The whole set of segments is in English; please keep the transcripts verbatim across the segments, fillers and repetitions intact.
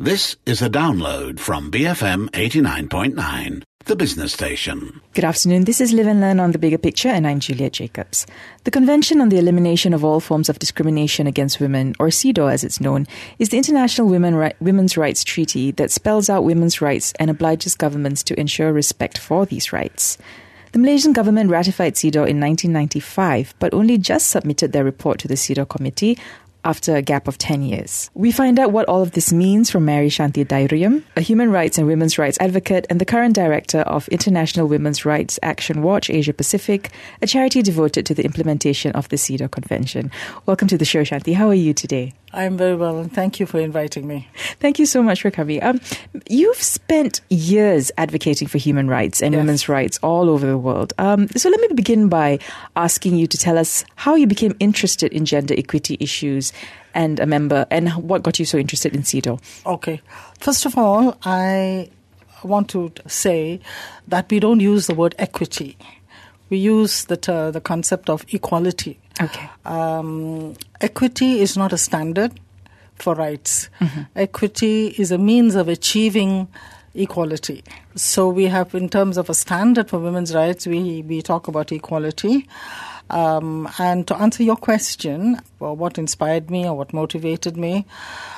This is a download from B F M eighty-nine point nine, the business station. Good afternoon. This is Live and Learn on The Bigger Picture, and I'm Juliet Jacobs. The Convention on the Elimination of All Forms of Discrimination Against Women, or CEDAW as it's known, is the international women ri- women's rights treaty that spells out women's rights and obliges governments to ensure respect for these rights. The Malaysian government ratified CEDAW in nineteen ninety-five, but only just submitted their report to the CEDAW committee after a gap of ten years. We find out what all of this means from Mary Shanti Dairiam, a human rights and women's rights advocate and the current director of International Women's Rights Action Watch Asia Pacific, a charity devoted to the implementation of the CEDAW Convention. Welcome to the show, Shanti. How are you today? I'm very well, and thank you for inviting me. Thank you so much for coming. Um, you've spent years advocating for human rights and yes. women's rights all over the world. Um, so let me begin by asking you to tell us how you became interested in gender equity issues and a member, and what got you so interested in CEDAW. Okay. First of all, I want to say that we don't use the word equity. We use the ter- the concept of equality. Okay. Um, equity is not a standard for rights. Mm-hmm. Equity is a means of achieving equality. So we have, in terms of a standard for women's rights, we, we talk about equality. Um, and to answer your question, well, what inspired me or what motivated me,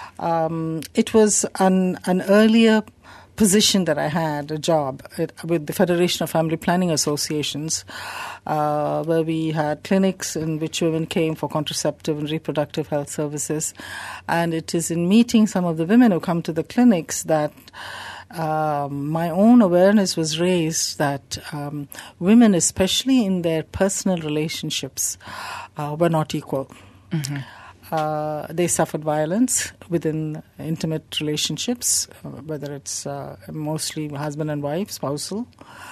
um, it was an, an earlier position that I had, a job at, with the Federation of Family Planning Associations, uh, where we had clinics in which women came for contraceptive and reproductive health services. And it is in meeting some of the women who come to the clinics that um, my own awareness was raised that um, women, especially in their personal relationships, uh, were not equal. Mm-hmm. Uh, they suffered violence within intimate relationships, uh, whether it's uh, mostly husband and wife, spousal.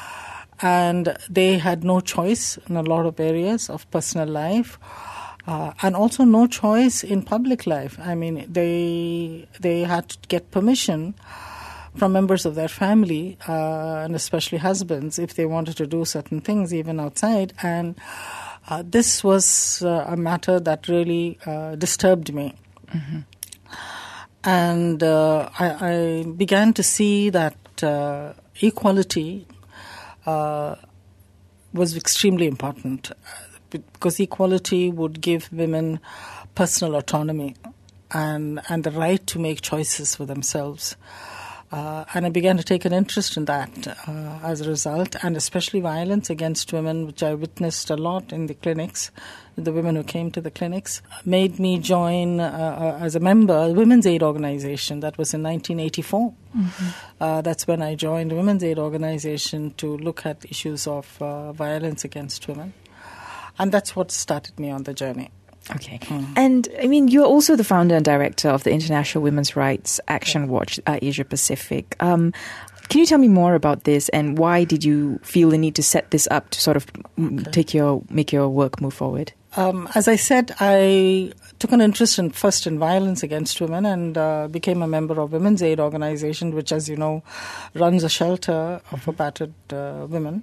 And they had no choice in a lot of areas of personal life, uh, and also no choice in public life. I mean, they they had to get permission from members of their family, uh, and especially husbands, if they wanted to do certain things, even outside. And Uh, this was uh, a matter that really uh, disturbed me. Mm-hmm. And uh, I, I began to see that uh, equality uh, was extremely important, because equality would give women personal autonomy and, and the right to make choices for themselves. Uh, and I began to take an interest in that uh, as a result, and especially violence against women, which I witnessed a lot in the clinics. The women who came to the clinics made me join uh, as a member a Women's Aid organization. That was in nineteen eighty-four. Mm-hmm. Uh, that's when I joined the Women's Aid organization to look at issues of uh, violence against women. And that's what started me on the journey. Okay. Mm. And, I mean, you're also the founder and director of the International Women's Rights Action Watch uh, Asia Pacific. Um, can you tell me more about this, and why did you feel the need to set this up to sort of okay. take your make your work move forward? Um, as I said, I took an interest in first in violence against women, and uh, became a member of Women's Aid organization, which, as you know, runs a shelter for battered uh, women.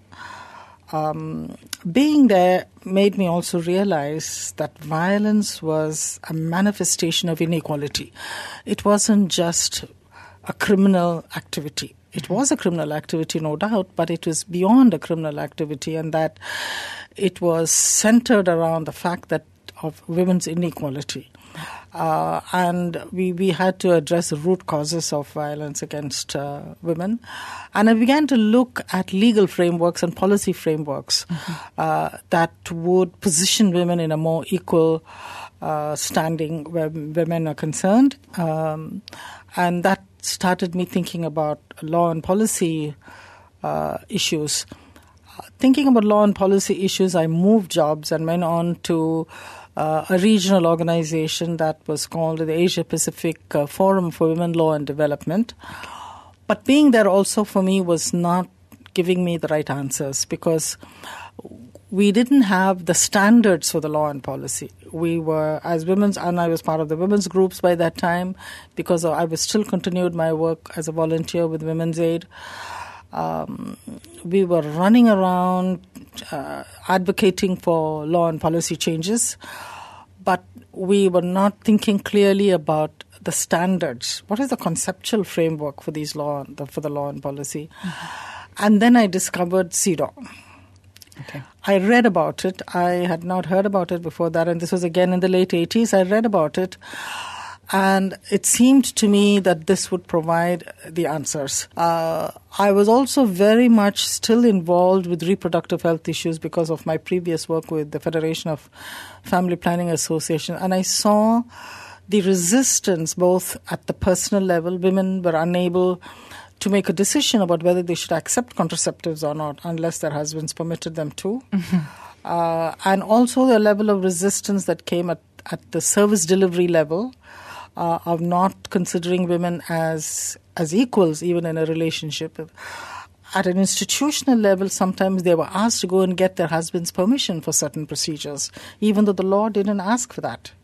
Um, being there made me also realize that violence was a manifestation of inequality. It wasn't just a criminal activity. It was a criminal activity, no doubt, but it was beyond a criminal activity, and that it was centered around the fact that of women's inequality. Uh, and we, we had to address the root causes of violence against uh, women. And I began to look at legal frameworks and policy frameworks mm-hmm. uh, that would position women in a more equal uh, standing where women are concerned. Um, and that started me thinking about law and policy uh, issues. Uh, thinking about law and policy issues, I moved jobs and went on to Uh, a regional organization that was called the Asia Pacific uh, Forum for Women Law and Development. But being there also for me was not giving me the right answers, because we didn't have the standards for the law and policy. We were, as women's, and I was part of the women's groups by that time, because I was still continued my work as a volunteer with Women's Aid. Um, we were running around uh, advocating for law and policy changes, but we were not thinking clearly about the standards, what is the conceptual framework for these law for the law and policy. Mm-hmm. And then I discovered CEDAW. Okay. I read about it. I had not heard about it before that, and this was again in the late eighties. I read about it, and it seemed to me that this would provide the answers. Uh, I was also very much still involved with reproductive health issues because of my previous work with the Federation of Family Planning Association, and I saw the resistance both at the personal level. Women were unable to make a decision about whether they should accept contraceptives or not unless their husbands permitted them to. Mm-hmm. Uh, and also the level of resistance that came at, at the service delivery level uh, of not considering women as as equals even in a relationship. At an institutional level, sometimes they were asked to go and get their husband's permission for certain procedures, even though the law didn't ask for that.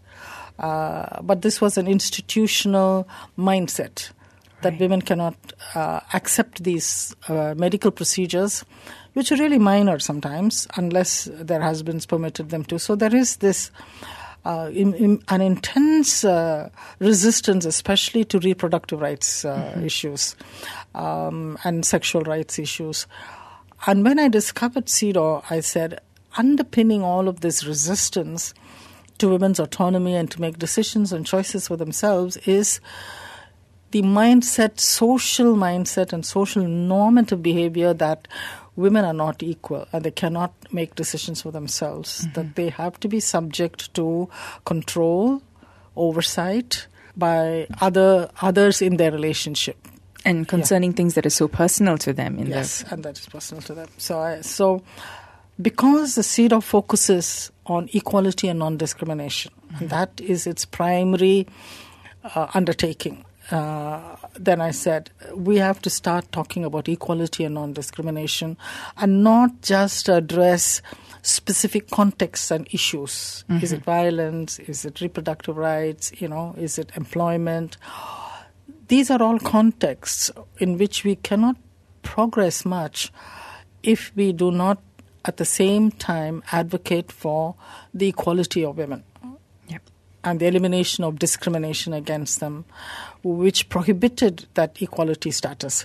Uh, but this was an institutional mindset. That right. women cannot uh, accept these uh, medical procedures, which are really minor sometimes, unless their husbands permitted them to. So there is this uh, in, in, an intense uh, resistance, especially to reproductive rights uh, mm-hmm. issues um, and sexual rights issues. And when I discovered CEDAW, I said, underpinning all of this resistance to women's autonomy and to make decisions and choices for themselves is the mindset, social mindset and social normative behavior that women are not equal and they cannot make decisions for themselves, mm-hmm. that they have to be subject to control, oversight by other others in their relationship. And concerning yeah. things that are so personal to them. In yes, their... and that is personal to them. So, I, so because the CEDAW focuses on equality and non-discrimination, mm-hmm. and that is its primary uh, undertaking, Uh, then I said, we have to start talking about equality and non-discrimination and not just address specific contexts and issues. Mm-hmm. Is it violence? Is it reproductive rights? You know, is it employment? These are all contexts in which we cannot progress much if we do not at the same time advocate for the equality of women. And the elimination of discrimination against them, which prohibited that equality status.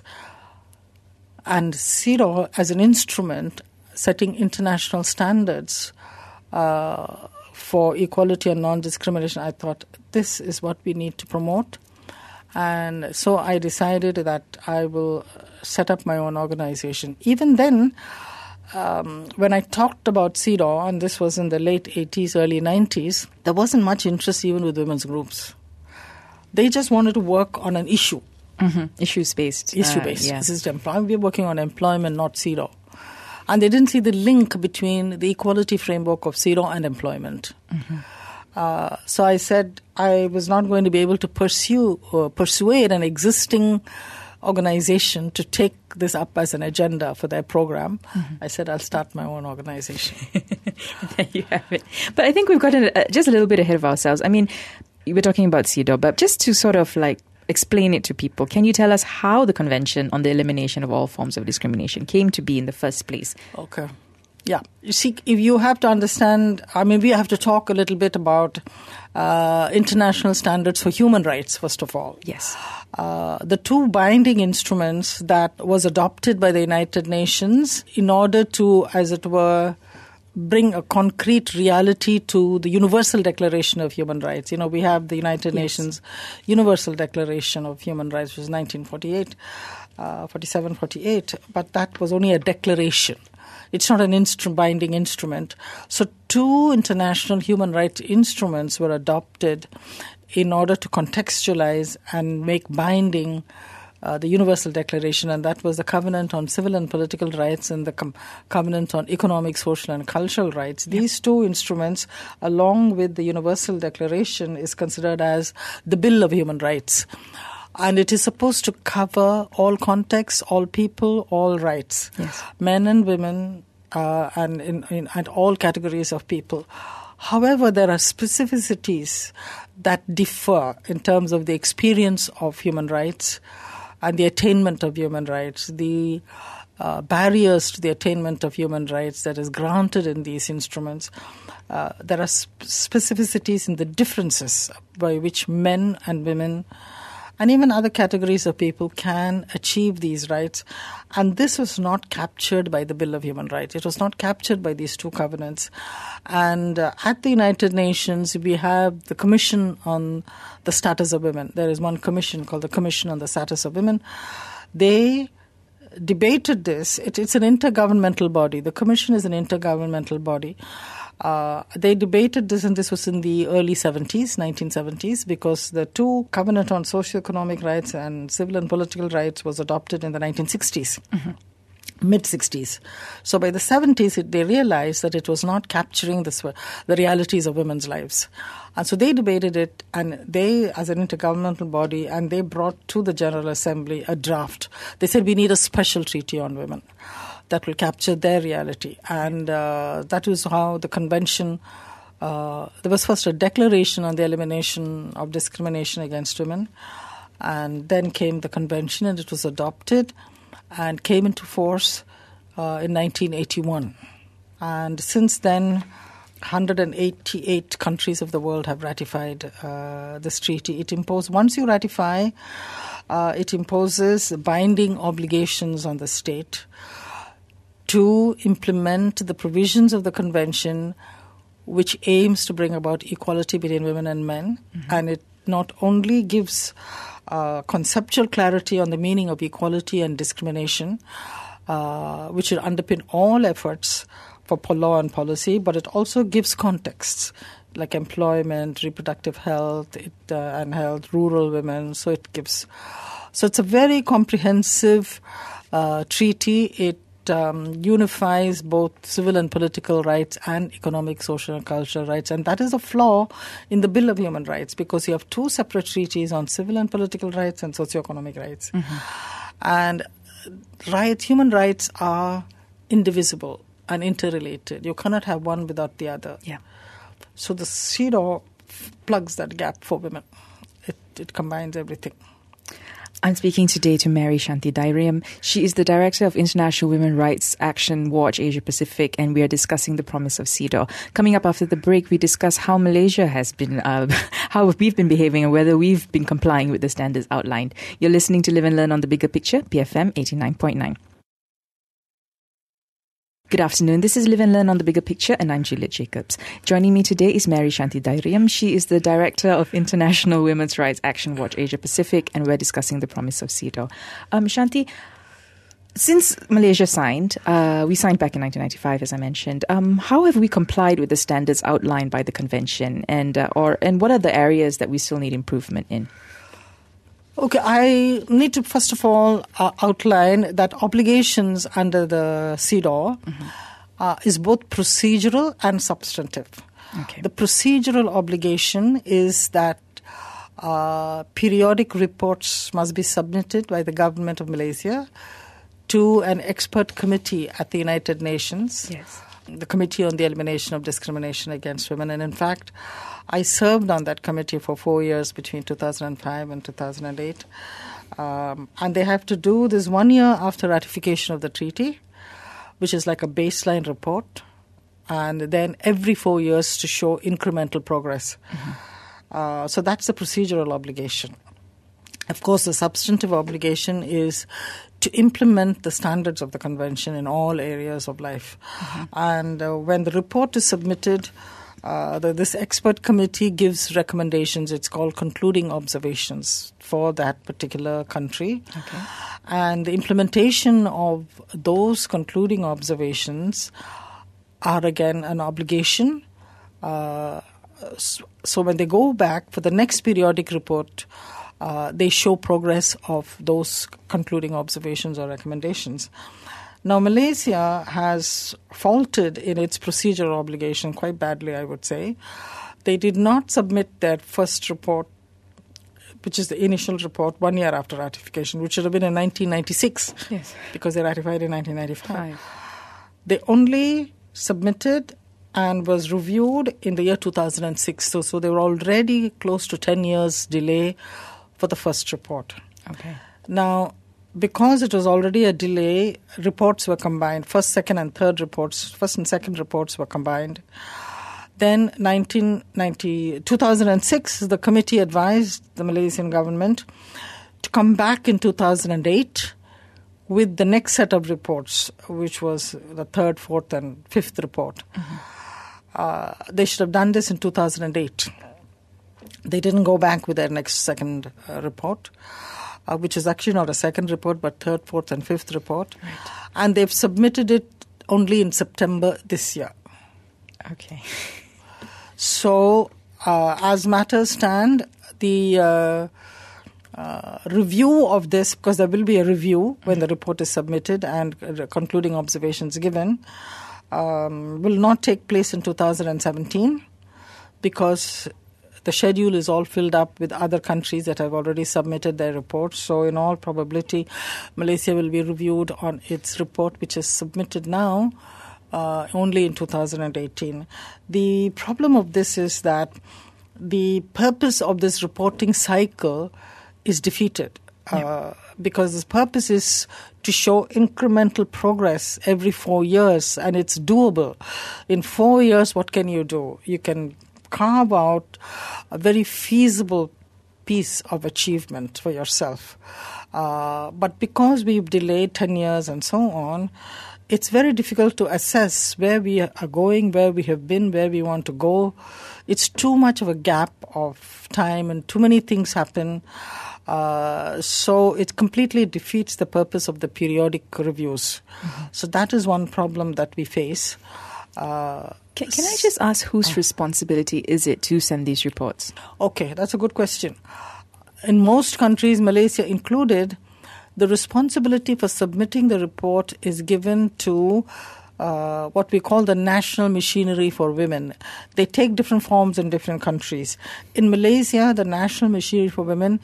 And CEDAW, as an instrument setting international standards uh, for equality and non-discrimination, I thought this is what we need to promote. And so I decided that I will set up my own organization. Even then, Um, when I talked about CEDAW, and this was in the late eighties, early nineties, there wasn't much interest even with women's groups. They just wanted to work on an issue. Mm-hmm. Issues-based. Issue-based. Uh, yeah. This is employment. We're working on employment, not CEDAW. And they didn't see the link between the equality framework of CEDAW and employment. Mm-hmm. Uh, so I said I was not going to be able to pursue or persuade an existing organization to take this up as an agenda for their program. Mm-hmm. I said, I'll start my own organization. There you have it. But I think we've gotten uh, just a little bit ahead of ourselves. I mean, we're talking about CEDAW, but just to sort of like explain it to people, can you tell us how the Convention on the Elimination of All Forms of Discrimination came to be in the first place? Okay. Yeah. You see, if you have to understand, I mean, we have to talk a little bit about uh, international standards for human rights, first of all. Yes. Uh, the two binding instruments that was adopted by the United Nations in order to, as it were, bring a concrete reality to the Universal Declaration of Human Rights. You know, we have the United yes. Nations Universal Declaration of Human Rights, which was nineteen forty-eight, uh, forty-seven, forty-eight, but that was only a declaration. It's not an instru- binding instrument. So two international human rights instruments were adopted in order to contextualize and make binding uh, the Universal Declaration, and that was the Covenant on Civil and Political Rights and the Com- Covenant on Economic, Social and Cultural Rights. Yep. These two instruments, along with the Universal Declaration, is considered as the Bill of Human Rights. And it is supposed to cover all contexts, all people, all rights, yes. men and women, uh, and in, in and all categories of people. However, there are specificities that differ in terms of the experience of human rights and the attainment of human rights. The uh, barriers to the attainment of human rights that is granted in these instruments. Uh, there are sp- specificities in the differences by which men and women and even other categories of people can achieve these rights. And this was not captured by the Bill of Human Rights. It was not captured by these two covenants. And uh, at the United Nations, we have the Commission on the Status of Women. There is one commission called the Commission on the Status of Women. They debated this. It, it's an intergovernmental body. The Commission is an intergovernmental body. Uh, they debated this, and this was in the early seventies, nineteen seventies, because the two Covenant on Socioeconomic Rights and Civil and Political Rights was adopted in the nineteen sixties, mm-hmm. mid-sixties. So by the seventies, it, they realized that it was not capturing this, the realities of women's lives. And so they debated it, and they, as an intergovernmental body, and they brought to the General Assembly a draft. They said, we need a special treaty on women that will capture their reality. And uh, that is how the convention, uh, there was first a declaration on the elimination of discrimination against women, and then came the convention, and it was adopted and came into force uh, in nineteen eighty-one. And since then, one hundred eighty-eight countries of the world have ratified uh, this treaty. It imposes, once you ratify, uh, it imposes binding obligations on the state to implement the provisions of the convention, which aims to bring about equality between women and men. Mm-hmm. And it not only gives uh, conceptual clarity on the meaning of equality and discrimination, uh, which will underpin all efforts for law and policy, but it also gives contexts like employment, reproductive health, it, uh, and health, rural women. So it gives. So it's a very comprehensive uh, treaty. It Um, unifies both civil and political rights and economic, social, and cultural rights. And that is a flaw in the Bill of Human Rights, because you have two separate treaties on civil and political rights and socioeconomic rights. Mm-hmm. And rights, human rights are indivisible and interrelated. You cannot have one without the other. Yeah. So the C E D A W plugs that gap for women. It, it combines everything. I'm speaking today to Mary Shanti Dairiam. She is the Director of International Women's Rights Action Watch Asia Pacific, and we are discussing the promise of C E D A W. Coming up after the break, we discuss how Malaysia has been, uh, how we've been behaving and whether we've been complying with the standards outlined. You're listening to Live and Learn on the Bigger Picture, B F M eighty-nine point nine. Good afternoon. This is Live and Learn on the Bigger Picture, and I'm Juliet Jacobs. Joining me today is Mary Shanti Dairiam. She is the Director of International Women's Rights Action Watch Asia Pacific, and we're discussing the promise of C E D A W. Um, Shanti, since Malaysia signed, uh, we signed back in nineteen ninety-five, as I mentioned. Um, how have we complied with the standards outlined by the convention, and uh, or and what are the areas that we still need improvement in? Okay, I need to first of all uh, outline that obligations under the C E D A W mm-hmm. uh, is both procedural and substantive. Okay. The procedural obligation is that uh, periodic reports must be submitted by the government of Malaysia to an expert committee at the United Nations, yes. the Committee on the Elimination of Discrimination Against Women. And in fact, I served on that committee for four years between two thousand five and two thousand eight. Um, and they have to do this one year after ratification of the treaty, which is like a baseline report, and then every four years to show incremental progress. Mm-hmm. Uh, so that's the procedural obligation. Of course, the substantive obligation is to implement the standards of the convention in all areas of life. Mm-hmm. And uh, when the report is submitted, Uh, the, this expert committee gives recommendations. It's called concluding observations for that particular country. Okay. And the implementation of those concluding observations are, again, an obligation. Uh, so, so when they go back for the next periodic report, uh, they show progress of those concluding observations or recommendations. Now, Malaysia has faltered in its procedural obligation quite badly, I would say. They did not submit their first report, which is the initial report, one year after ratification, which should have been in nineteen ninety-six, yes, because they ratified in nineteen ninety-five. Five. They only submitted and was reviewed in the year two thousand six. So, so they were already close to ten years delay for the first report. Okay. Now, because it was already a delay, reports were combined. First, second, and third reports, first and second reports were combined. Then, nineteen ninety, two thousand six, the committee advised the Malaysian government to come back in two thousand eight with the next set of reports, which was the third, fourth, and fifth report. Mm-hmm. Uh, they should have done this in two thousand eight. They didn't go back with their next second uh, report, uh, which is actually not a second report, but third, fourth, and fifth report. Right. And they've submitted it only in September this year. Okay. So, uh, as matters stand, the uh, uh, review of this, because there will be a review when the report is submitted and uh, concluding observations given, um, will not take place in two thousand seventeen because the schedule is all filled up with other countries that have already submitted their reports. So, in all probability, Malaysia will be reviewed on its report, which is submitted now, Uh, only in two thousand eighteen. The problem of this is that the purpose of this reporting cycle is defeated uh, yeah. because the purpose is to show incremental progress every four years, and it's doable. In four years, what can you do? You can carve out a very feasible piece of achievement for yourself. Uh, but because we've delayed ten years and so on, it's very difficult to assess where we are going, where we have been, where we want to go. It's too much of a gap of time and too many things happen. Uh, so it completely defeats the purpose of the periodic reviews. Mm-hmm. So that is one problem that we face. Uh, can, can I just ask whose uh, responsibility is it to send these reports? Okay, that's a good question. In most countries, Malaysia included, the responsibility for submitting the report is given to uh, what we call the National Machinery for Women. They take different forms in different countries. In Malaysia, the National Machinery for Women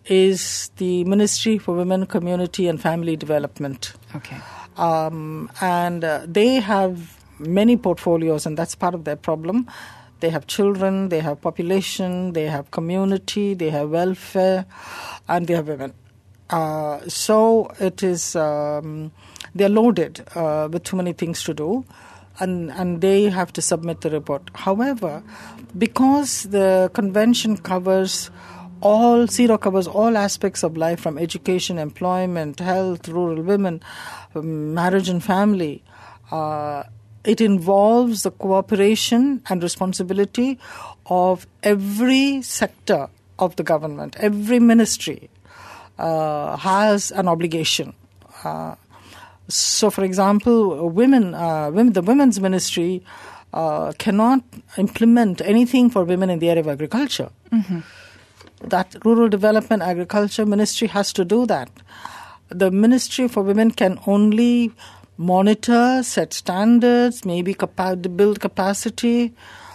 is the Ministry for Women, Community and Family Development. Okay. Um, and uh, they have many portfolios, and that's part of their problem. They have children, they have population, they have community, they have welfare, and they have women. Uh, so it is, um, they're loaded uh, with too many things to do, and, and they have to submit the report. However, because the convention covers all, CEDAW covers all aspects of life from education, employment, health, rural women, um, marriage and family, uh, it involves the cooperation and responsibility of every sector of the government, every ministry. Uh, has an obligation. Uh, so, for example, women, uh, women, the Women's Ministry uh, cannot implement anything for women in the area of agriculture. Mm-hmm. That Rural Development Agriculture Ministry has to do that. The Ministry for Women can only monitor, set standards, maybe capa- build capacity.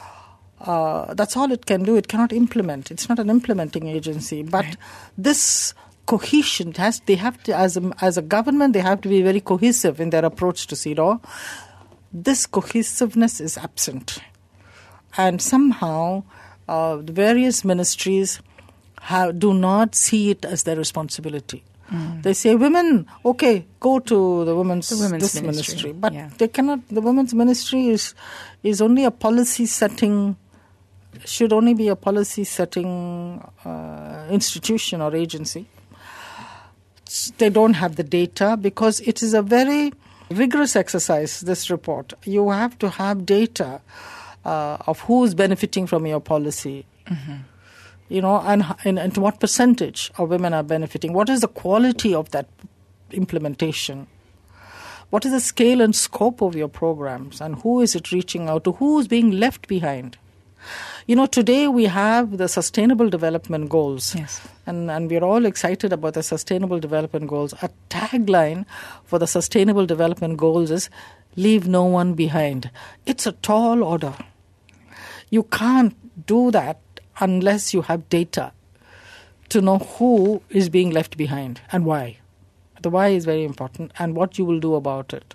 Uh, that's all it can do. It cannot implement. It's not an implementing agency. But right. this cohesion has they have to as a, as a government they have to be very cohesive in their approach to CEDAW. This cohesiveness is absent, and somehow uh, the various ministries have, do not see it as their responsibility. Mm. They say, women, okay, go to the women's, the women's this ministry. ministry, but yeah. they cannot. The women's ministry is is only a policy setting. Should only be a policy setting uh, institution or agency. They don't have the data because it is a very rigorous exercise, this report. You have to have data uh, of who is benefiting from your policy, mm-hmm. you know, and, and, and to what percentage of women are benefiting. What is the quality of that implementation? What is the scale and scope of your programs, and who is it reaching out to? Who is being left behind? You know, today we have the Sustainable Development Goals. Yes. And, and we're all excited about the Sustainable Development Goals. A tagline for the Sustainable Development Goals is, leave no one behind. It's a tall order. You can't do that unless you have data to know who is being left behind and why. The why is very important, and what you will do about it.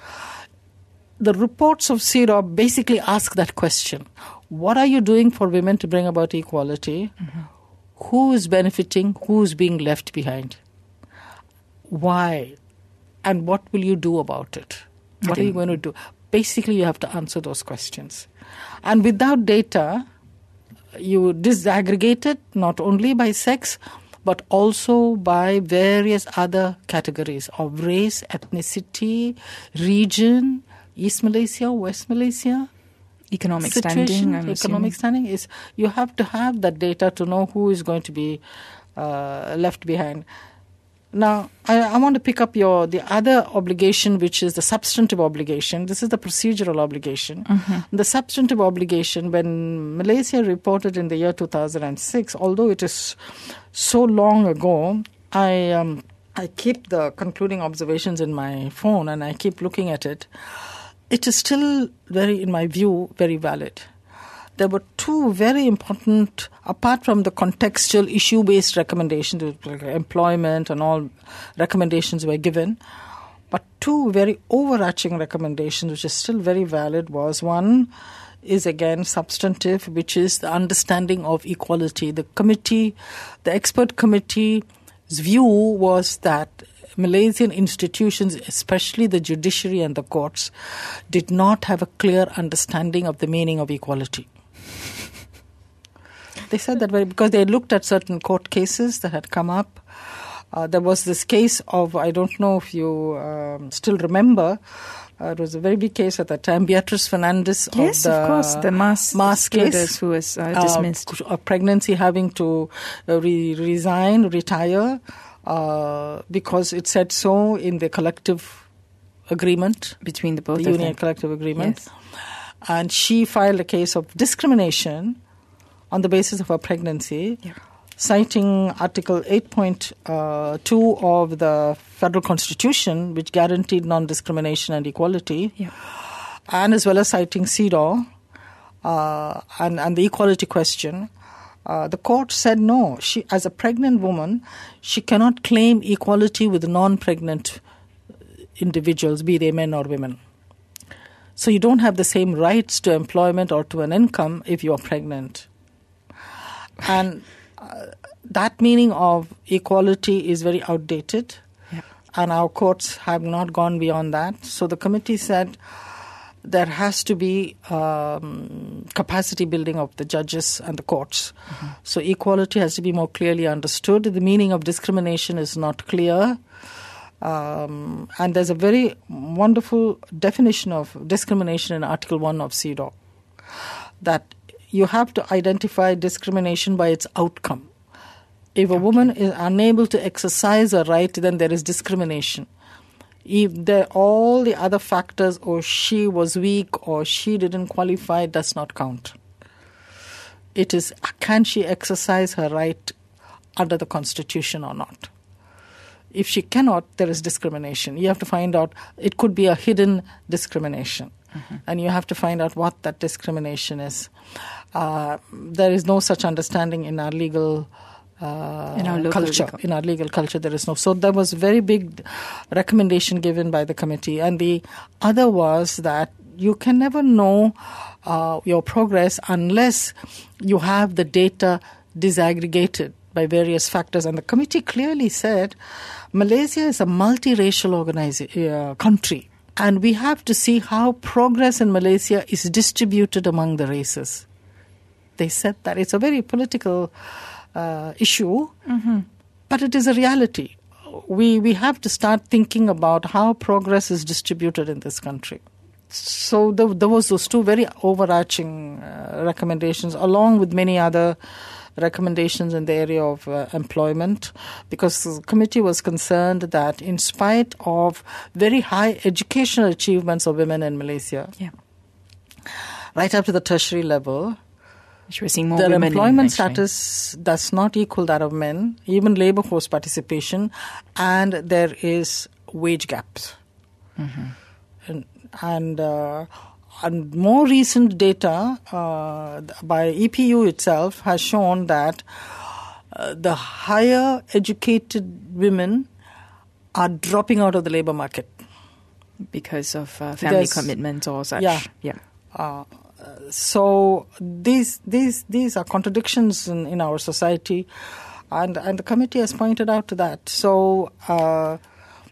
The reports of CEDAW basically ask that question. What are you doing for women to bring about equality? Mm-hmm. Who is benefiting? Who is being left behind? why, and what will you do about it? What Okay. are you going to do? Basically, you have to answer those questions. And without data, you disaggregate it not only by sex, but also by various other categories of race, ethnicity, region, East Malaysia, West Malaysia. Economic Situation, standing, I'm economic assuming. standing is you have to have that data to know who is going to be uh, left behind. Now, I, I want to pick up your the other obligation, which is the substantive obligation. This is the procedural obligation. Mm-hmm. The substantive obligation, when Malaysia reported in the year two thousand six, although it is so long ago, I um, I keep the concluding observations in my phone and I keep looking at it. It is still very, in my view, very valid. There were two very important, apart from the contextual issue-based recommendations, like employment and all recommendations were given, but two very overarching recommendations, which is still very valid, was one is again substantive, which is the understanding of equality. The committee, the expert committee's view was that Malaysian institutions, especially the judiciary and the courts, did not have a clear understanding of the meaning of equality. They said that very because they looked at certain court cases that had come up. Uh, there was this case of, I don't know if you um, still remember, uh, it was a very big case at that time, Beatrice Fernandez. Yes, of, the of course, the mass, mass stewardess case, who was uh, dismissed. Uh, a pregnancy having to uh, re- resign, retire, uh, because it said so in the collective agreement. Between the both the of union them. collective agreement. Yes. And she filed a case of discrimination on the basis of her pregnancy, Yeah. citing Article eight point two of the Federal Constitution, which guaranteed non-discrimination and equality, Yeah. and as well as citing C E D A W uh, and, and the equality question. Uh, the court said no. She, as a pregnant woman, she cannot claim equality with non-pregnant individuals, be they men or women. So you don't have the same rights to employment or to an income if you are pregnant. And uh, that meaning of equality is very outdated, Yeah. and our courts have not gone beyond that. So the committee said there has to be um, capacity building of the judges and the courts. Mm-hmm. So equality has to be more clearly understood. The meaning of discrimination is not clear. Um, and there's a very wonderful definition of discrimination in Article one of C E D A W, that you have to identify discrimination by its outcome. If a okay. woman is unable to exercise a right, then there is discrimination. If there, all the other factors, or she was weak or she didn't qualify, does not count. It is, can she exercise her right under the Constitution or not? If she cannot, there is discrimination. You have to find out, it could be a hidden discrimination. Mm-hmm. And you have to find out what that discrimination is. Uh, there is no such understanding in our legal uh, in our culture. Legal. In our legal culture, there is no. So there was a very big recommendation given by the committee. And the other was that you can never know uh, your progress unless you have the data disaggregated by various factors. And the committee clearly said Malaysia is a multiracial organiza- uh, country. And we have to see how progress in Malaysia is distributed among the races. They said that it's a very political uh, issue, mm-hmm. but it is a reality. We we have to start thinking about how progress is distributed in this country. So there, there was those two very overarching uh, recommendations, along with many other recommendations in the area of uh, employment, because the committee was concerned that in spite of very high educational achievements of women in Malaysia, yeah. right up to the tertiary level, which we're seeing more their women employment in, status does not equal that of men, even labor force participation, and there is wage gaps. Mm-hmm. And, and uh, And more recent data uh, by E P U itself has shown that uh, the higher educated women are dropping out of the labor market. Because of uh, family Because, commitments or such. Yeah. yeah. Uh, so these these these are contradictions in, in our society, and, and the committee has pointed out to that. So uh,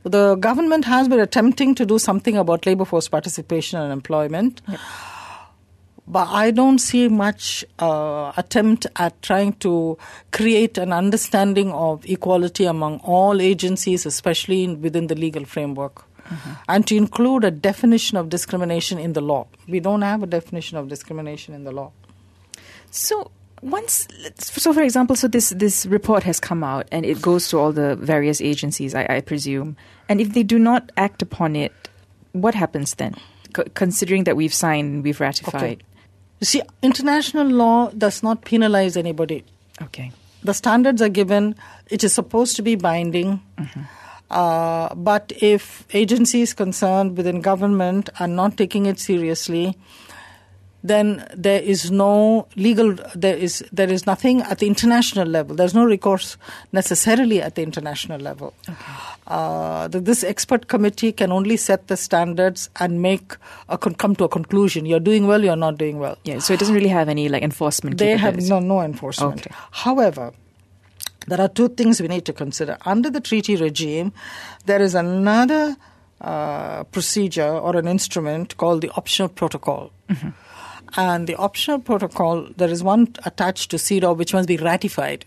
the government has been attempting to do something about labor force participation and employment. Yep. But I don't see much uh, attempt at trying to create an understanding of equality among all agencies, especially in, within the legal framework, mm-hmm. and to include a definition of discrimination in the law. We don't have a definition of discrimination in the law. So once, so for example, so this, this report has come out and it goes to all the various agencies, I, I presume. And if they do not act upon it, what happens then? C- considering that we've signed, we've ratified. Okay. You see, international law does not penalize anybody. Okay. The standards are given. It is supposed to be binding. Mm-hmm. Uh, but if agencies concerned within government are not taking it seriously, then there is no legal, there is there is nothing at the international level. There's no recourse necessarily at the international level. Okay. Uh, the, this expert committee can only set the standards and make a con- come to a conclusion. You're doing well, you're not doing well. Yeah, so it doesn't really have any like enforcement. They have no, no enforcement. Okay. However, there are two things we need to consider. Under the treaty regime, there is another uh, procedure or an instrument called the optional protocol. Mm-hmm. And the optional protocol, there is one attached to C E D A W which must be ratified.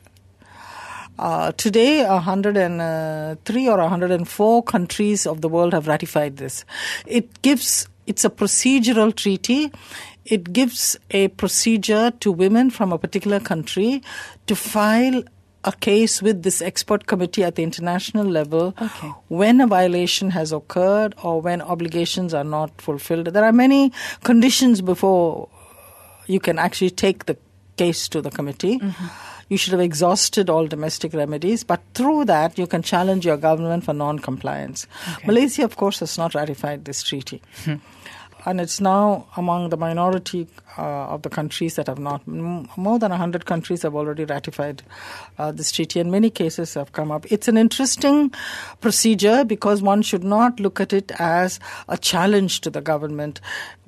Uh, today, one hundred three or one hundred four countries of the world have ratified this. It gives, it's a procedural treaty. It gives a procedure to women from a particular country to file a case with this expert committee at the international level okay. when a violation has occurred or when obligations are not fulfilled. There are many conditions before you can actually take the case to the committee. Mm-hmm. You should have exhausted all domestic remedies, but through that you can challenge your government for non-compliance. Okay. Malaysia, of course, has not ratified this treaty. Hmm. And it's now among the minority uh, of the countries that have not. More than one hundred countries have already ratified uh, this treaty, and many cases have come up. It's an interesting procedure because one should not look at it as a challenge to the government.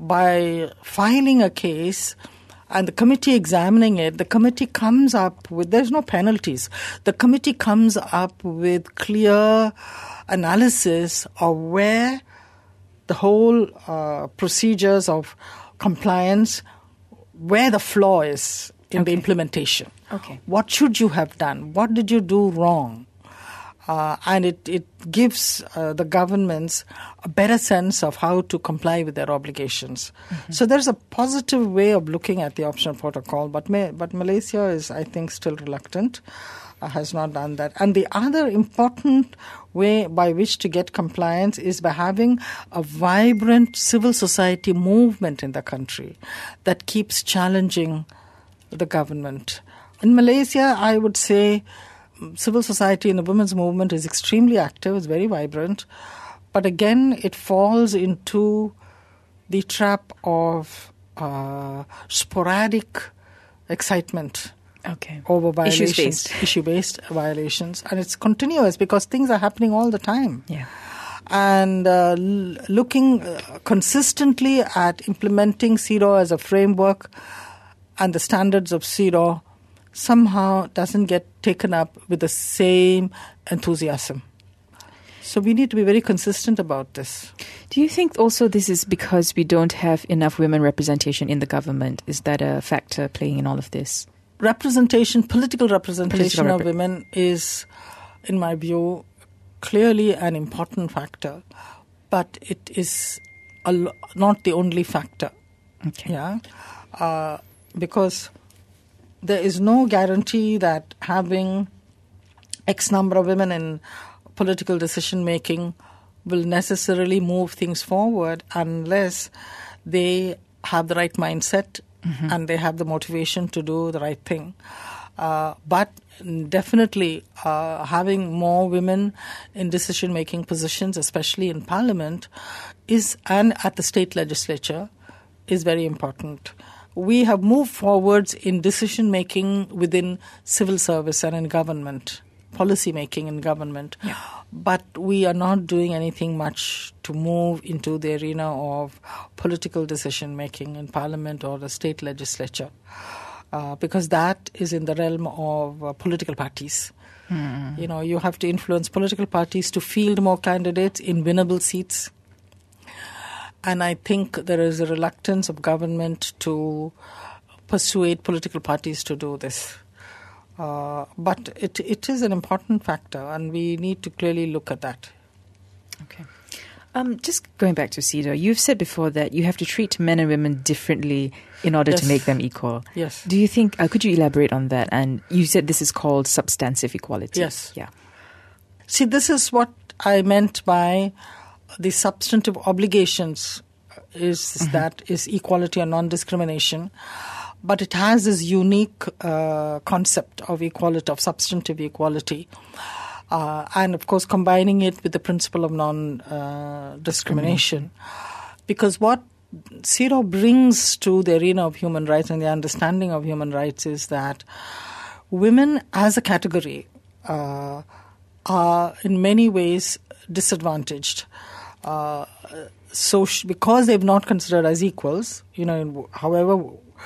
By filing a case and the committee examining it, the committee comes up with, there's no penalties. The committee comes up with clear analysis of where the whole uh, procedures of compliance, where the flaw is in okay. the implementation. Okay. What should you have done? What did you do wrong? Uh, and it, it gives uh, the governments a better sense of how to comply with their obligations. Mm-hmm. So there's a positive way of looking at the optional protocol, but May, but Malaysia is, I think, still reluctant, uh, has not done that. And the other important way by which to get compliance is by having a vibrant civil society movement in the country that keeps challenging the government. In Malaysia, I would say civil society in the women's movement is extremely active, it's very vibrant. But again, it falls into the trap of uh, sporadic excitement. Okay. Over violations, Issues-based. issue-based violations. And it's continuous because things are happening all the time. Yeah. And uh, l- looking uh, consistently at implementing C E D A W as a framework and the standards of C E D A W somehow doesn't get taken up with the same enthusiasm. So we need to be very consistent about this. Do you think also this is because we don't have enough women representation in the government? Is that a factor playing in all of this? Representation, political representation political of rep- women is, in my view, clearly an important factor, but it is a lo- not the only factor. Okay. Yeah, uh, because there is no guarantee that having X number of women in political decision making will necessarily move things forward unless they have the right mindset. Mm-hmm. And they have the motivation to do the right thing. Uh, but definitely uh, having more women in decision-making positions, especially in Parliament, is and at the state legislature, is very important. We have moved forwards in decision-making within civil service and in government, policy-making in government. Yeah. But we are not doing anything much to move into the arena of political decision-making in Parliament or the state legislature, uh, because that is in the realm of uh, political parties. Mm. You know, you have to influence political parties to field more candidates in winnable seats. And I think there is a reluctance of government to persuade political parties to do this. Uh, but it it is an important factor, and we need to clearly look at that. Okay. Um, just going back to CEDAW, you've said before that you have to treat men and women differently in order Yes. to make them equal. Yes. Do you think, uh, could you elaborate on that? And you said this is called substantive equality. Yes. Yeah. See, this is what I meant by the substantive obligations is mm-hmm. that is equality and non-discrimination. But it has this unique uh, concept of equality, of substantive equality. Uh, and, of course, combining it with the principle of non-discrimination. Uh, because what CEDAW brings to the arena of human rights and the understanding of human rights is that women as a category uh, are in many ways disadvantaged. Uh, so sh- because they've not considered as equals, you know, in, however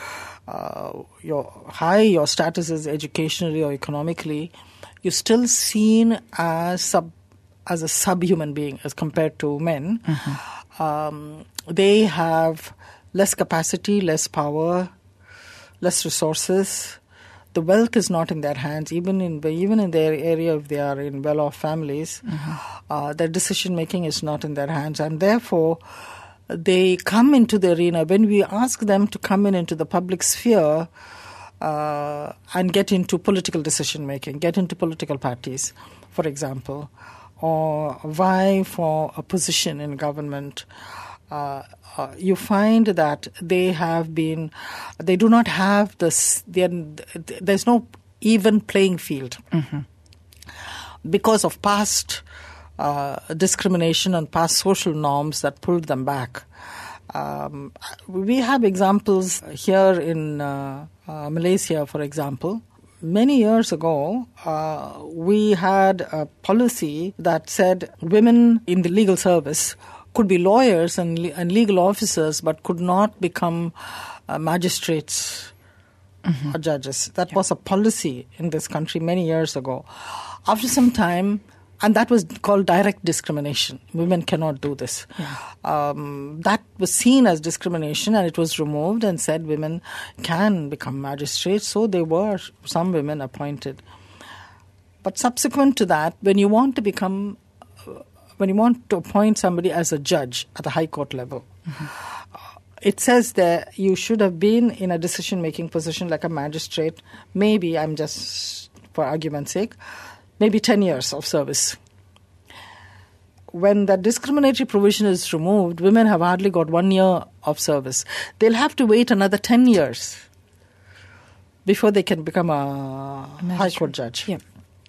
uh, your high your status is educationally or economically, you're still seen as sub as a subhuman being as compared to men. Mm-hmm. Um, they have less capacity, less power, less resources. The wealth is not in their hands, even in even in their area if they are in well-off families. Mm-hmm. Uh, their decision-making is not in their hands. And therefore, they come into the arena. When we ask them to come in into the public sphere uh, and get into political decision-making, get into political parties, for example, or vie for a position in government, uh, uh, you find that they have been, they do not have this, there's no even playing field. Mm-hmm. Because of past uh, discrimination and past social norms that pulled them back. Um, we have examples here in uh, uh, Malaysia, for example. Many years ago, uh, we had a policy that said women in the legal service could be lawyers and, le- and legal officers, but could not become uh, magistrates mm-hmm. or judges. That yeah. was a policy in this country many years ago. After some time, and that was called direct discrimination. Women cannot do this. Yeah. Um, that was seen as discrimination, and it was removed and said women can become magistrates. So there were some women appointed. But subsequent to that, when you want to become, uh, when you want to appoint somebody as a judge at the high court level, mm-hmm. uh, it says that you should have been in a decision-making position like a magistrate. Maybe, I'm just, for argument's sake, maybe ten years of service. When that discriminatory provision is removed, women have hardly got one year of service. They'll have to wait another ten years before they can become a, a high court judge. Yeah.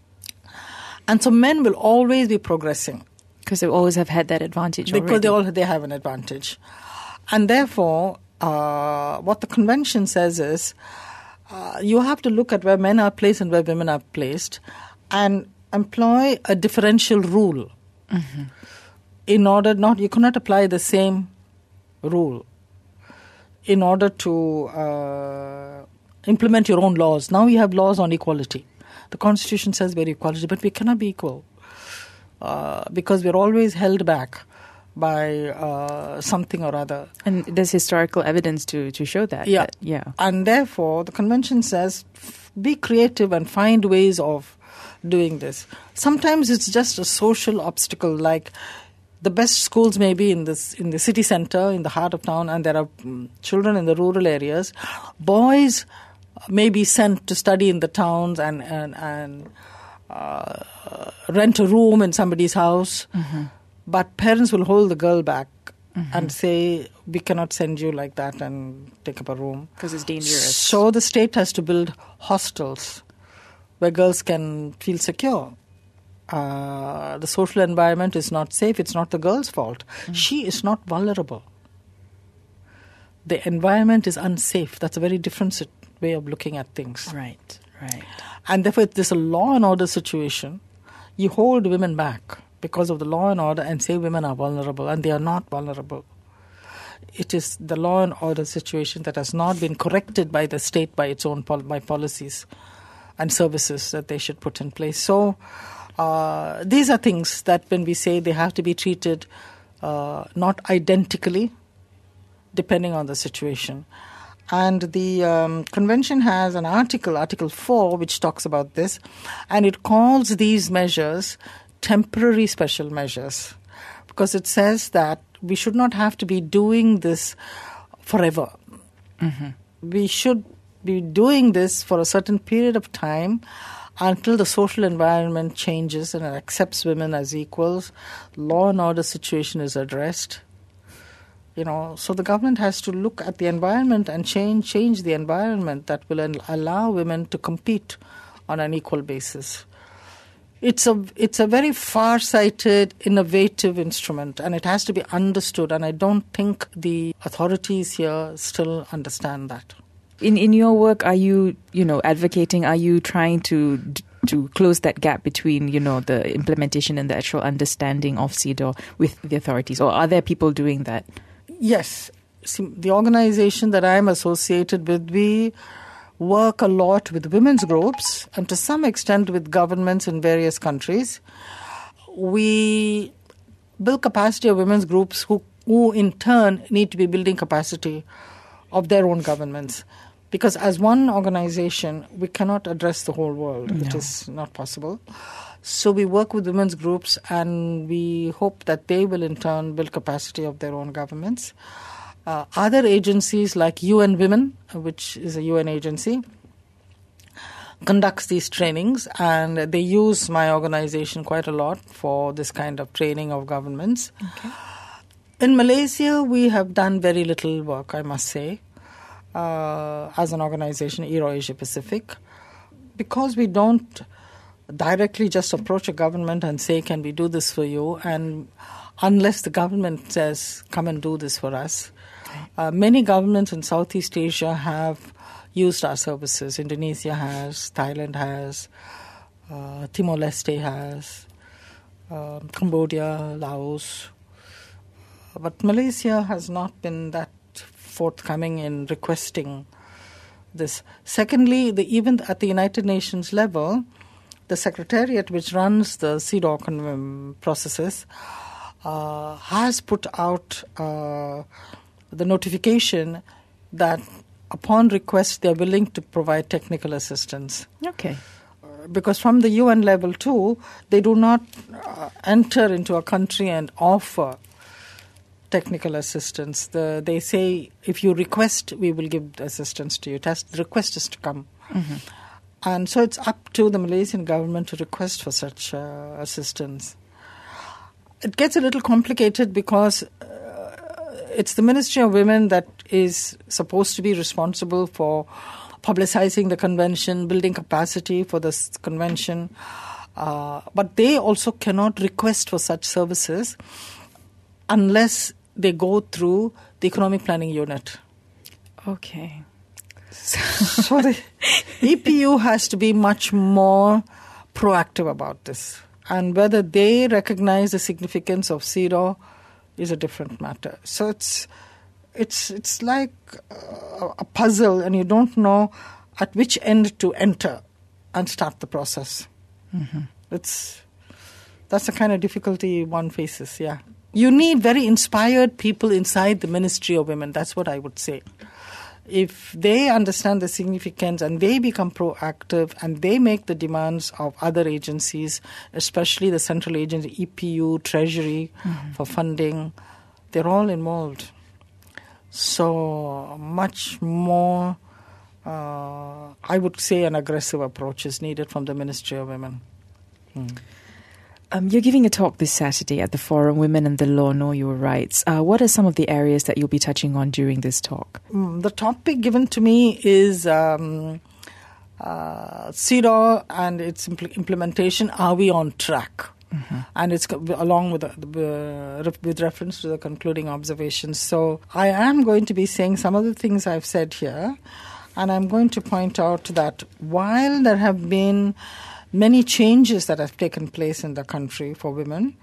And so men will always be progressing. Because they always have had that advantage Because already. they all they have an advantage. And therefore, uh, what the convention says is, uh, you have to look at where men are placed and where women are placed, and employ a differential rule. Mm-hmm. In order not, you cannot apply the same rule in order to uh, implement your own laws. Now we have laws on equality. The Constitution says we're equality, but we cannot be equal uh, because we're always held back by uh, something or other. And there's historical evidence to, to show that. Yeah. That, yeah. And therefore, the Convention says f- be creative and find ways of doing this. Sometimes it's just a social obstacle, like the best schools may be in this in the city center, in the heart of town, and there are um, children in the rural areas. Boys may be sent to study in the towns and and, and uh, rent a room in somebody's house, mm-hmm. but parents will hold the girl back mm-hmm. and say, we cannot send you like that and take up a room. Because it's dangerous. So the state has to build hostels where girls can feel secure. Uh, the social environment is not safe. It's not the girl's fault. Mm. She is not vulnerable. The environment is unsafe. That's a very different way of looking at things. Right, right. And therefore, if there's a law and order situation, you hold women back because of the law and order and say women are vulnerable, and they are not vulnerable. It is the law and order situation that has not been corrected by the state by its own pol- by policies. and services that they should put in place. So uh, these are things that when we say they have to be treated uh, not identically, depending on the situation. And the um, convention has an article, Article four, which talks about this, and it calls these measures temporary special measures, because it says that we should not have to be doing this forever. Mm-hmm. We should be doing this for a certain period of time until the social environment changes and it accepts women as equals, law and order situation is addressed. You know, so the government has to look at the environment and change change the environment that will allow women to compete on an equal basis. It's a it's a very far-sighted, innovative instrument, and it has to be understood. And I don't think the authorities here still understand that. In in your work, are you you know advocating? Are you trying to to close that gap between you know the implementation and the actual understanding of C E D A W with the authorities, or are there people doing that? Yes. See, the organization that I'm associated with, we work a lot with women's groups and to some extent with governments in various countries. We build capacity of women's groups who, who in turn need to be building capacity of their own governments. Because as one organization, we cannot address the whole world. No. It is not possible. So we work with women's groups and we hope that they will in turn build capacity of their own governments. Uh, other agencies like U N Women, which is a U N agency, conducts these trainings, and they use my organization quite a lot for this kind of training of governments. Okay. In Malaysia, we have done very little work, I must say, uh, as an organization, E R O Asia Pacific, because we don't directly just approach a government and say, can we do this for you? And unless the government says, come and do this for us. Uh, many governments in Southeast Asia have used our services. Indonesia has, Thailand has, uh, Timor-Leste has, uh, Cambodia, Laos. But Malaysia has not been that forthcoming in requesting this. Secondly, the, even at the United Nations level, the Secretariat, which runs the C E D A W processes, uh, has put out uh, the notification that upon request they are willing to provide technical assistance. Okay. Uh, because from the U N level too, they do not uh, enter into a country and offer technical assistance. The, they say, if you request, we will give assistance to you. It has, the request is to come. Mm-hmm. And so it's up to the Malaysian government to request for such uh, assistance. It gets a little complicated because uh, it's the Ministry of Women that is supposed to be responsible for publicizing the convention, building capacity for this convention. Uh, but they also cannot request for such services unless they go through the Economic Planning Unit. Okay. So the E P U has to be much more proactive about this. And whether they recognize the significance of C E D A W is a different matter. So it's it's it's like a, a puzzle, and you don't know at which end to enter and start the process. Mm-hmm. It's that's the kind of difficulty one faces, yeah. You need very inspired people inside the Ministry of Women. That's what I would say. If they understand the significance and they become proactive and they make the demands of other agencies, especially the central agency, E P U, Treasury, mm-hmm. for funding, they're all involved. So much more, uh, I would say, an aggressive approach is needed from the Ministry of Women. Hmm. Um, you're giving a talk this Saturday at the Forum Women and the Law Know Your Rights. Uh, what are some of the areas that you'll be touching on during this talk? Mm, the topic given to me is um, uh, C E D A W and its impl- implementation. Are we on track? Mm-hmm. And it's along with the, uh, with reference to the concluding observations. So I am going to be saying some of the things I've said here, and I'm going to point out that while there have been many changes that have taken place in the country for women.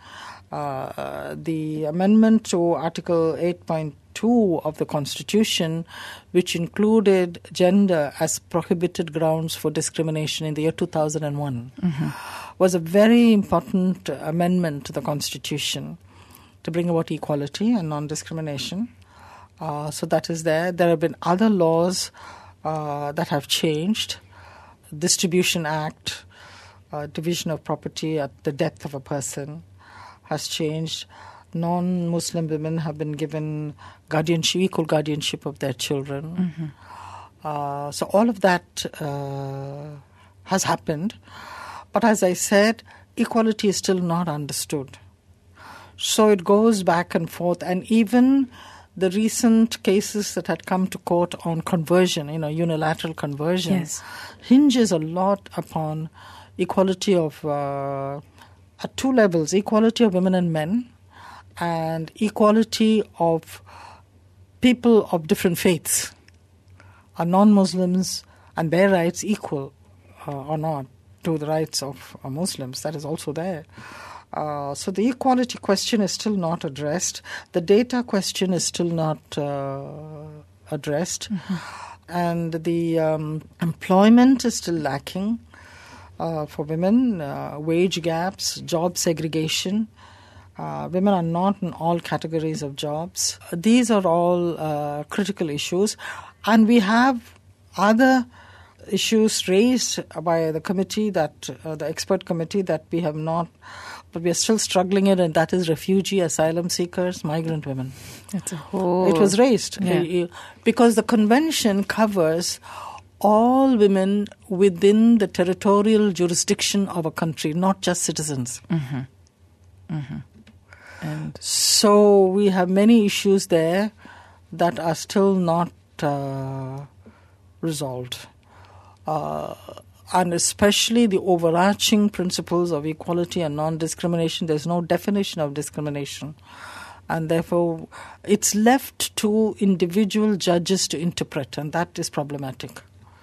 Uh, the amendment to Article eight point two of the Constitution, which included gender as prohibited grounds for discrimination in the year two thousand one, mm-hmm. was a very important amendment to the Constitution to bring about equality and non-discrimination. Uh, so that is there. There have been other laws uh, that have changed. Distribution Act, uh, division of property at the death of a person has changed. Non-Muslim women have been given guardianship, equal guardianship of their children. Mm-hmm. Uh, so all of that uh, has happened. But as I said, equality is still not understood. So it goes back and forth. And even the recent cases that had come to court on conversion, you know, unilateral conversion, yes. hinges a lot upon equality of, uh, at two levels, equality of women and men, and equality of people of different faiths. Are non-Muslims and their rights equal uh, or not to the rights of uh, Muslims? That is also there. Uh, so the equality question is still not addressed. The data question is still not uh, addressed. Mm-hmm. And the um, employment is still lacking uh, for women, uh, wage gaps, job segregation. Uh, women are not in all categories of jobs. These are all uh, critical issues. And we have other issues raised by the committee, that uh, the expert committee, that we have not, but we are still struggling in, and that is refugee, asylum seekers, migrant women. That's a whole... It was raised yeah. because the convention covers all women within the territorial jurisdiction of a country, not just citizens. Mm-hmm. Mm-hmm. And so we have many issues there that are still not uh, resolved. Uh, and especially the overarching principles of equality and non-discrimination. There's no definition of discrimination. And therefore, it's left to individual judges to interpret, and that is problematic.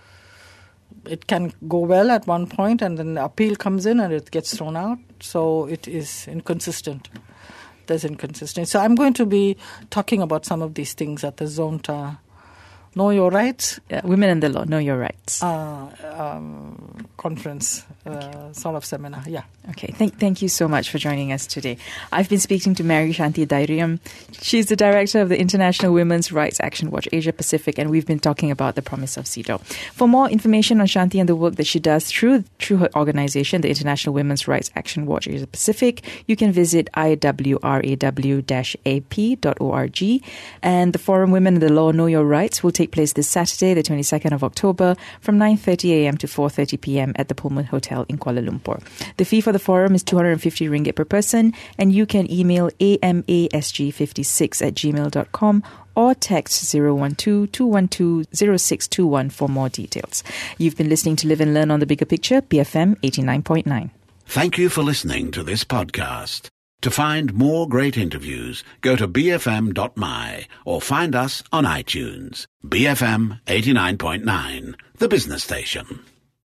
It can go well at one point, and then the appeal comes in and it gets thrown out. So it is inconsistent. There's inconsistency. So I'm going to be talking about some of these things at the Zonta Know Your Rights. Yeah, Women and the Law, Know Your Rights. Uh, um, conference, uh, okay. sort of seminar, yeah. Okay, thank thank you so much for joining us today. I've been speaking to Mary Shanti Dairiam. She's the director of the International Women's Rights Action Watch Asia Pacific, and we've been talking about the promise of CEDAW. For more information on Shanti and the work that she does through through her organization, the International Women's Rights Action Watch Asia Pacific, you can visit I W R A W A P dot org. And the forum Women and the Law, Know Your Rights will take place this Saturday, the twenty-second of October, from nine thirty a.m. to four thirty p.m. at the Pullman Hotel in Kuala Lumpur. The fee for the forum is two hundred fifty ringgit per person, and you can email A M A S G fifty-six at gmail dot com or text zero one two, two one two, zero six two one for more details. You've been listening to Live and Learn on The Bigger Picture, B F M eighty-nine point nine. Thank you for listening to this podcast. To find more great interviews, go to b f m dot m y or find us on iTunes. B F M eighty-nine point nine, the business station.